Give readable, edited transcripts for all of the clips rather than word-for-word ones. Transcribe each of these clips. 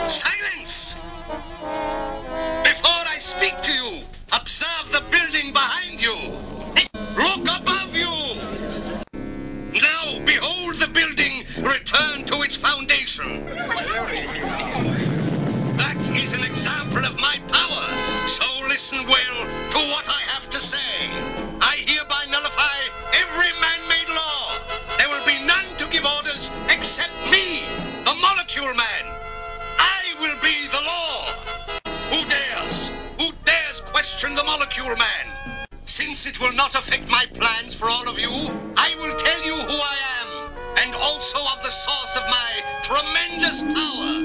Silence! Before I speak to you, observe the building behind you. Look above you. Now, behold the building return to its foundation. That is an example of my power. So listen well to what I have to say. I hereby nullify every man-made law. There will be none to give orders except me, the Molecule Man. I will be the law. Who dares? Who dares question the Molecule Man? Since it will not affect my plans for all of you, I will tell you who I am, and also of the source of my tremendous power.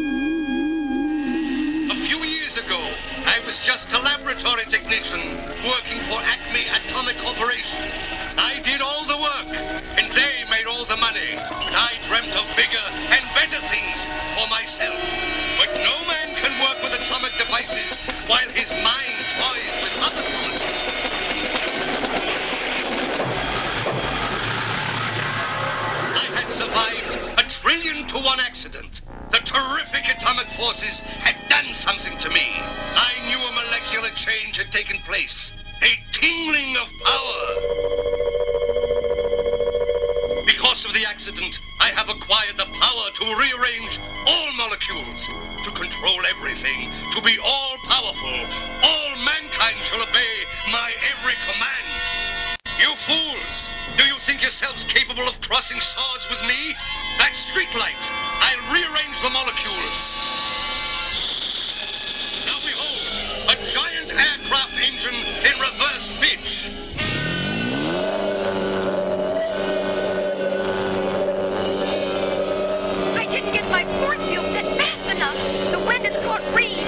A few years ago, I was just a laboratory technician working for Acme Atomic Corporation. I did all the work, and they made all the money. But I dreamt of bigger and better things for myself. But no man can work with atomic devices while his mind toys with other thoughts. I had survived a 1,000,000,000,000 accident. The terrific atomic forces had done something to me. I knew a molecular change had taken place. A tingling of power. Because of the accident, I have acquired the power to rearrange all molecules, to control everything, to be all-powerful. All mankind shall obey my every command. You fools! Do you think yourselves capable of crossing swords with me? That streetlight! I'll rearrange the molecules. Now behold, a giant aircraft engine in reverse pitch. I didn't get my force field set fast enough. The wind has caught Reed.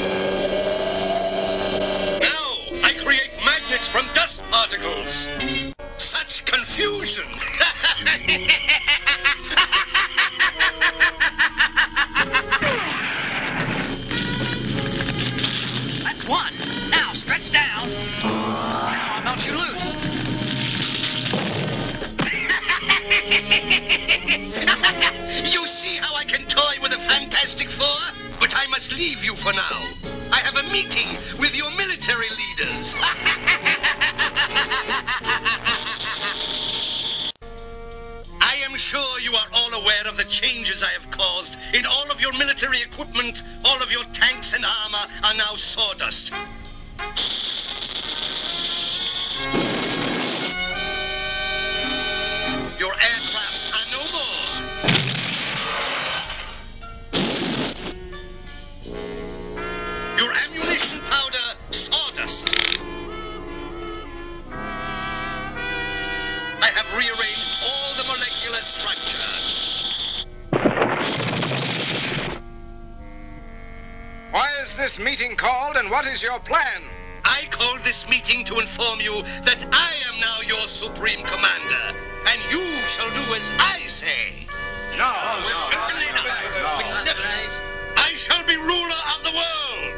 Now I create magnets from dust particles. Such confusion! That's one. Now stretch down. Now I'll melt you loose. You see how I can toy with the Fantastic Four? But I must leave you for now. I have a meeting with your military leaders. I am sure you are all aware of the changes I have caused in all of your military equipment. All of your tanks and armor are now sawdust. Your aircraft are no more. Your ammunition powder, sawdust. I have rearranged all the molecular structure. Why is this meeting called, and what is your plan? I called this meeting to inform you that I am now your supreme commander, and you shall do as I say. No. I shall be ruler of the world.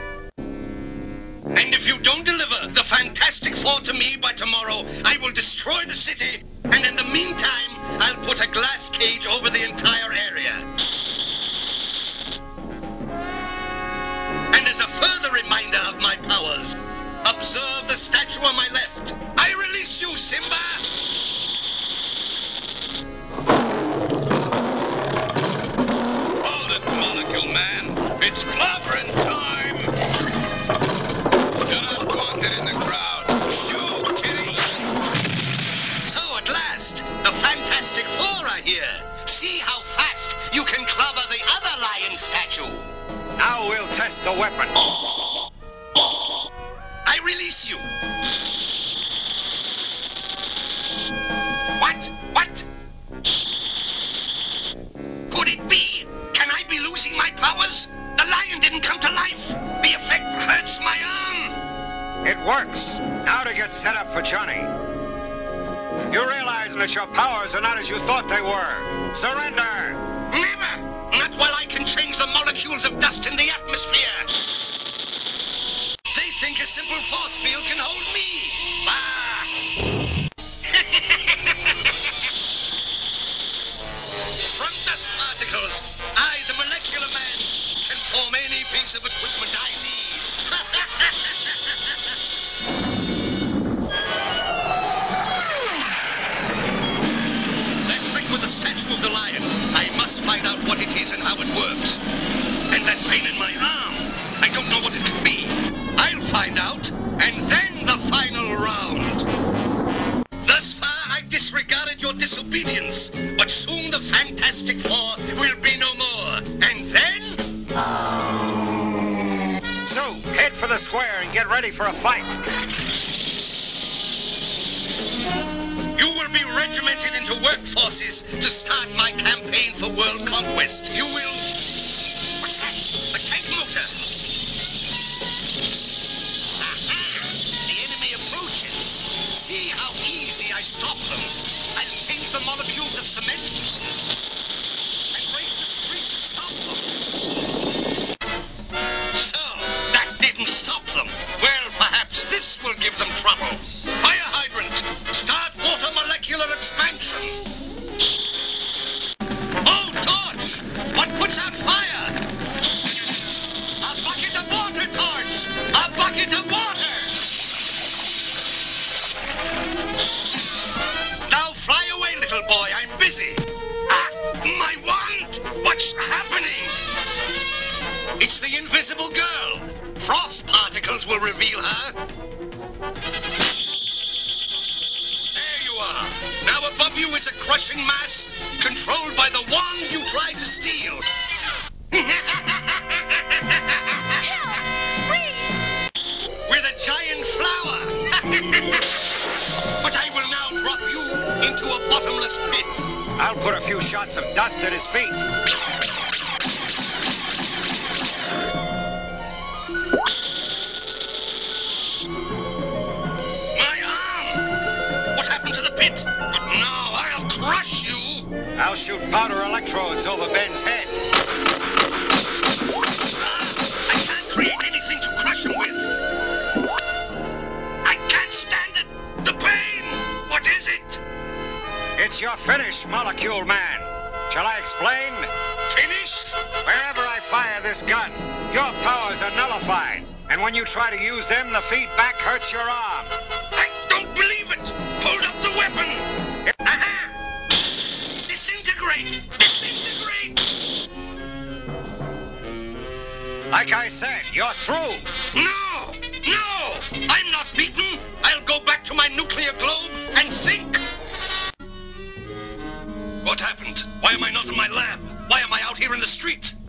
And if you don't deliver the Fantastic Four to me by tomorrow, I will destroy the city, and in the meantime, I'll put a glass cage over the entire area. And as a further reminder of my powers, observe the statue on my left. I release you, Simba! Hold it, Molecule Man. It's clobbering time! You're not wanted in the crowd. Shoot, kitty! So at last, the Fantastic Four are here. See how fast you can clobber the other lion statue. Now we'll test the weapon. I release you. What? What? Could it be? Can I be losing my powers? The lion didn't come to life. The effect hurts my arm. It works. Now to get set up for Johnny. You realize that your powers are not as you thought they were. Surrender! Never! Not while I can change the molecules of dust in the atmosphere. They think a simple force field can hold me. Bah! From dust particles, I, the Molecular Man, can piece of equipment I need. That trick with the statue of the lion. I must find out what it is and how it works. And that pain in my arm. I don't know what it could be. I'll find out, and then the final round. Thus far, I've disregarded your disobedience, but soon the Fantastic Four will be no more. And then... So, head for the square and get ready for a fight. You will be regimented into workforces to start my campaign for world conquest. You will... What's that? A tank motor. Aha! The enemy approaches. See how easy I stop them. I'll change the molecules of cement and raise the street to stop them. So, that didn't stop them. Well, perhaps this will give them trouble. Fire hydrant, start water molecular expansion. Oh, torch! What puts out fire? A bucket of water, torch! A bucket of water! Now fly away, little boy. I'm busy. Ah, my wand! What's happening? It's the invisible girl. Frost particles will reveal her. There you are. Now above you is a crushing mass controlled by the wand you tried to steal. With a giant flower. But I will now drop you into a bottomless pit. I'll put a few shots of dust at his feet. My arm! What happened to the pit? Now I'll crush you! I'll shoot powder electrodes over Ben's head. I can't create anything to crush him with. I can't stand it! The pain! What is it? It's your finish, Molecule Man. Shall I explain? Finished? Wherever I fire this gun, your powers are nullified. And when you try to use them, the feedback hurts your arm. I don't believe it! Hold up the weapon! Aha! Disintegrate! Disintegrate! Like I said, you're through. No! No! I'm not beaten! I'll go back to my nuclear globe and think! What happened? Why am I not in my lab? Why am I out here in the street?